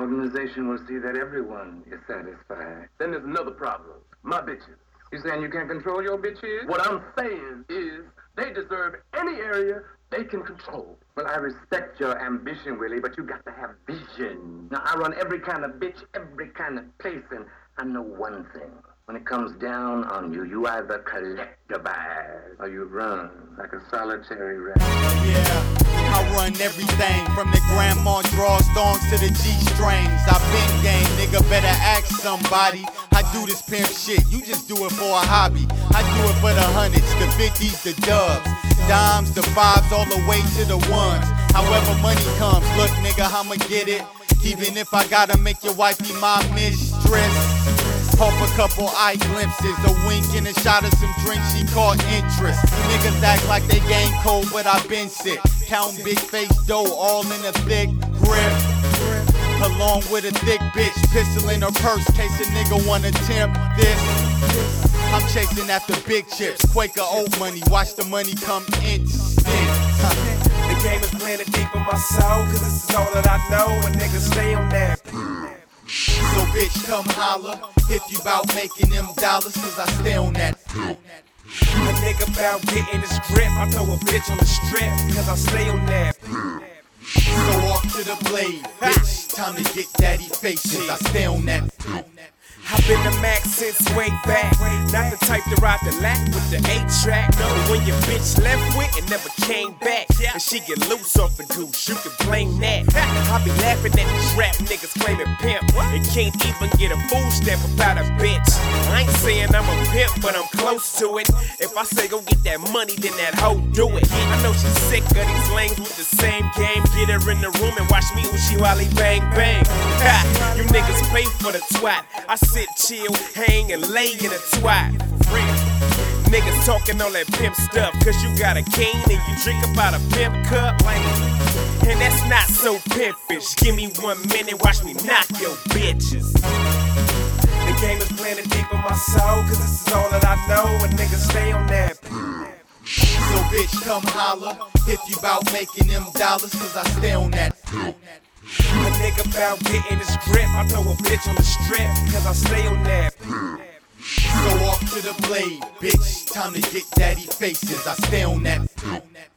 organization will see that everyone is satisfied. Then there's another problem. My bitches. You saying you can't control your bitches? What I'm saying is they deserve any area they can control. Well, I respect your ambition, Willie, but you got to have vision. Now, I run every kind of bitch, every kind of place, and I know one thing. When it comes down on you, you either collectivize or you run like a solitary rat. Yeah, I run everything from the grandma draw thongs to the G-strings. I been game, nigga, better ask somebody. I do this pimp shit, you just do it for a hobby. I do it for the hundreds, the 50s, the dubs, dimes, the fives, all the way to the ones. However money comes, look nigga, I'ma get it. Even if I gotta make your wife be my mistress. Off a couple eye glimpses, a wink and a shot of some drinks, she caught interest. Niggas act like they game cold, but I been sick. Counting big face dough, all in a thick grip. Along with a thick bitch, pistol in her purse, case a nigga wanna tempt this. I'm chasing after big chips, Quaker oat money, watch the money come instant. The game is planted deep in my soul, cause this is all that I know, and niggas stay on that. So bitch come holler, if you bout making them dollars, cause I stay on that. A nigga bout getting his grip, I throw a bitch on the strip, cause I stay on that. So off to the blade, bitch, time to get daddy faces, I stay on that. I've been the max since way back. Not the type to ride the lack with the 8-track. No, when your bitch left with and never came back. And she get loose off the goose, you can blame that. I be laughing at these rap niggas claiming pimp. They can't even get a food stamp about a bitch. I ain't saying I'm a pimp, but I'm close to it. If I say go get that money, then that hoe do it. I know she's sick of these lanes with the same game. Get her in the room and watch me Uchi Wally bang bang. Ha, you niggas pay for the twat. I sit, chill, hang, and lay in a twat. For real. Niggas talking all that pimp stuff, cause you got a cane and you drink about a pimp cup. And that's not so pimpish. Give me 1 minute, watch me knock your bitches. The game is planted deep in my soul, cause this is all that I know, and niggas stay on that. So bitch come holler, if you bout making them dollars, cause I stay on that. A nigga bout getting his grip, I throw a bitch on the strip, cause I stay on that. So off to the blade, bitch, time to get daddy faces, I stay on that.